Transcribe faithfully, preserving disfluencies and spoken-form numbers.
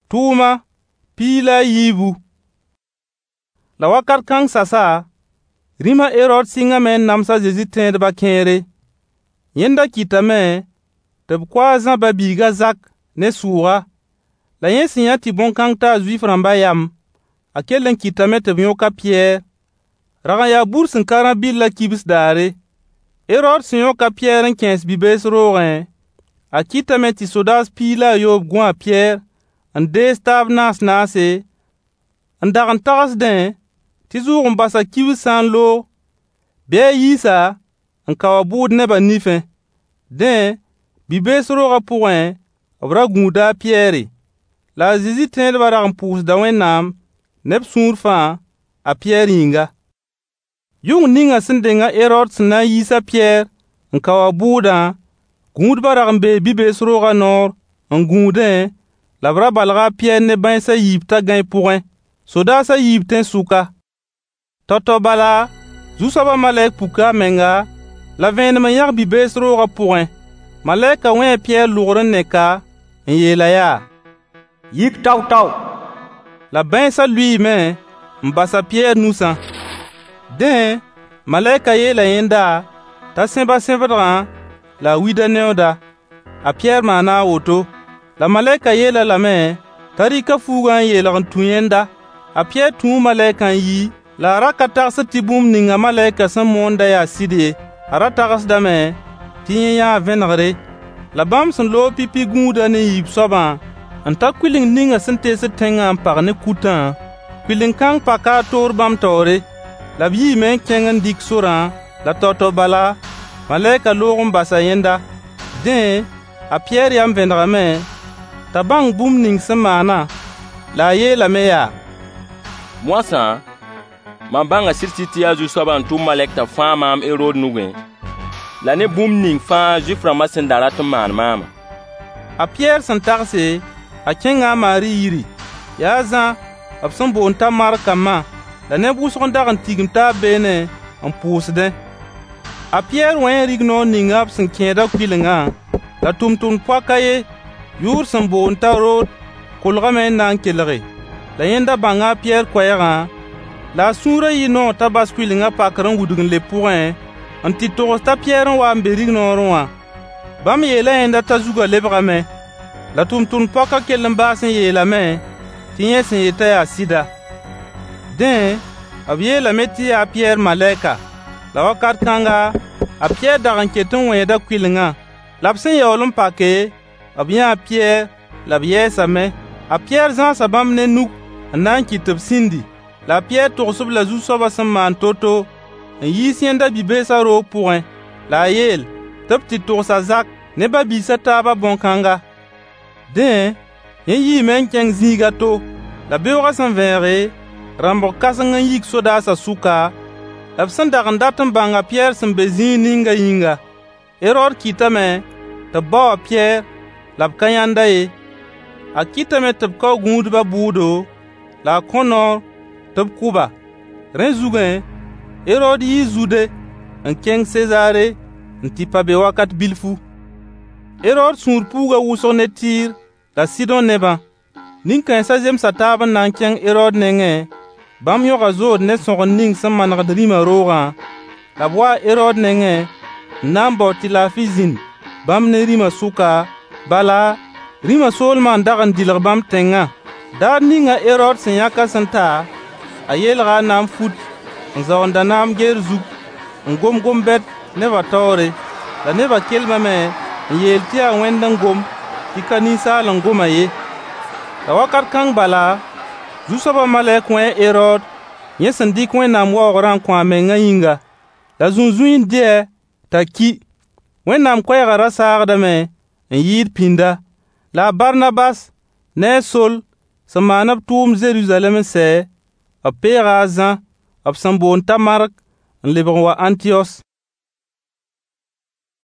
Tuma pila yibu. La wakat kang sasa, rima Herod singa men namsa Jésus tẽed ba kẽere. Yẽnda kɩtame tɩ b kʋa a Zã ba-biiga Zak ne sʋʋga. La yẽ sẽn yã tɩ bõn-kãng taa Zuif rãmba yam, a kell n kɩtame tɩ b yõk a Pɩyɛɛr. Rag n yaa bur sẽn ka rã-bil la kibs daare. Herod sẽn yõk a Pɩyɛɛr n kẽes bi-bees roogẽ, a kɩtame tɩ sodaas piig la a yoob gũ a Pɩyɛɛr n dees taab naas-naase, n dag n tagsdẽ tɩ zʋʋg n basa kibs sã n loog, bɩ a yiisa n ka wa bʋʋd nebã nifẽ. Dẽ, bi-bees roogã pʋgẽ b ra gũuda a Pɩyɛɛre. La a Zezi tẽedbã rag n pʋʋsda Wẽnnaam ne b sũur fãa a Pɩyɛɛr yĩnga. Yʋng ninga sẽn denga Herod sẽn na n yiis a Pɩyɛɛr n ka wa bʋʋdã, gũudbã rag n bee bi-bees roogã noor n gũudẽ, la b ra balga a Pɩyɛɛr ne bãens a yiib t'a gãy pʋgẽ. Sodaas a yiib tẽ sʋka. Tao-tao bala, Zu-soabã malɛk puka a menga, la vẽenem n yãg bi-bees roogã pʋgẽ. Malɛkã wẽ a Pɩyɛɛr lʋgr n neka, n yeela yaa: Yik tao-tao. La bãensã lʋɩɩme n bas a Pɩyɛɛr nusã. Dẽ, malɛkã yeela yẽnda t'a sẽba sẽbdgã la a wida neooda. A Pɩyɛɛr maana a woto. La malɛkã yeela lame t'a rɩka fuugã n yeelg n tũ yẽnda. A Pɩyɛɛr tũu malɛkã n yi, la a ra ka tagsd tɩ bũmb ninga malɛkã sẽn moonda yaa sɩd ye. A ra tagsdame tɩ yẽ yãa vẽnegre. La bãmb sẽn loog pipi gũuda ne yiib soabã n ta kʋɩleng ninga sẽn teesd tẽngã n pag ne kutã, kʋɩleng-kãng paka a toor bãmb taoore. La b yiime n kẽng n dɩk sorã, la tao-tao bala, malɛkã loog n basa yẽnda. Dẽ, a Pɩyɛɛr yam vẽnegame t'a bãng bũmb ning sẽn maana, la a yeelame yaa: Moasã, mam bãnga sɩd-sɩd tɩ yaa Zu-soabã n tʋm malɛk t'a fãa maam Herod nugẽ, la ne bũmb ning fãa Zuif-rãmbã sẽn da rat n maan maama. A Pɩyɛɛr sẽn tagse, a kẽnga a Maari yiri. Yaa Zã, b sẽn boond t'a Markãmbã, la neb wʋsg n dag n tigim taab beene n pʋʋsdẽ. A Pɩyɛɛr wẽ rig noor ninga b sẽn kẽeda kʋɩlengã, la tʋmtʋmd poak a ye, yʋʋr sẽn boond t'a Rood, kolgame n na n kelge. La yẽnda bãnga a Pɩyɛɛr koɛɛgã, la a sũurã yɩ noog t'a bas kʋɩlengã pakr n wudg n le pʋgẽ, n tɩ togs t'a Pɩyɛɛr n wa n be rig noorẽ wã. Bãmb yeela yẽnda t'a zugã lebgame, la tʋmtʋmd poakã kell n baas n yeelame tɩ yẽ sẽn yetã yaa sɩda. Dẽ, b yeelame tɩ yaa Pɩyɛɛr malɛka. La wakat kãnga, a Pɩyɛɛr dag n ket n wẽeda kʋɩlengã. La b sẽn yaool n pake, b yãa Pɩyɛɛr, la b yɛɛsame. A Pɩyɛɛr zãasa bãmb ne nug n na n kɩt tɩ b sĩndi. La a Pɩyɛɛr togs-b la Zu-soabã sẽn maan to-to n yiis yẽnda bi-beesã roog pʋgẽ, la a yeel tɩ b tɩ togs a Zak ne ba-biisã taabã bõn-kãnga. Dẽ, yẽ yiime n kẽng zĩiga to, la beoogã sẽn vẽege, rãmbg kãseng n yik sodaasã sʋka, la b sẽn dag n dat n bãng a Pɩyɛɛr sẽn be zĩig ninga yĩnga. Herod kɩtame tɩ b bao a Pɩyɛɛr, la b ka yãnda ye. A kɩtame tɩ b kao gũudbã bʋʋdo, la a kõ noor tɩ b kʋba. Rẽ zugẽ, Herod yii Zude n kẽng Sezaare n tɩ pa be wakat bilfu. Herod sũur puugã wʋsg ne Tɩɩr la Sɩdõ nebã. Nin-kãensã zemsa taab n na n kẽng Herod nengẽ, bãmb yõga zood ne sõgen ning sẽn manegd rĩmã roogã, la b waa Herod nengẽ n na n bao tɩ laafɩ zĩnd bãmb ne rĩmã sʋka, bala, rĩmã soolmã n dag n dɩlg bãmb tẽngã. Daar ninga Herod sẽn yãka sẽn ta, a yeelga a naam fut n zaoonda naam geer zug n gom-gom bɛd nebã taoore, la nebã kelmame n yeel tɩ yaa wẽnd n gom tɩ ka ninsaal n goma ye. La wakat kãng bala, Zu-soabã malɛk wẽ Herod, yẽ sẽn dɩk Wẽnnaam waoogrã n kõ a mengã yĩnga, la zũn-zũy n dɩɛ t'a ki. Wẽnnaam koɛɛgã ra saagdame n yɩɩd pĩnda, la a Barnabas ne a Sol sẽn maan b tʋʋm Zeruzalɛm n sɛ, b peega a Zã, b sẽn boond t'a Mark, n lebg n wa Ãntiyos.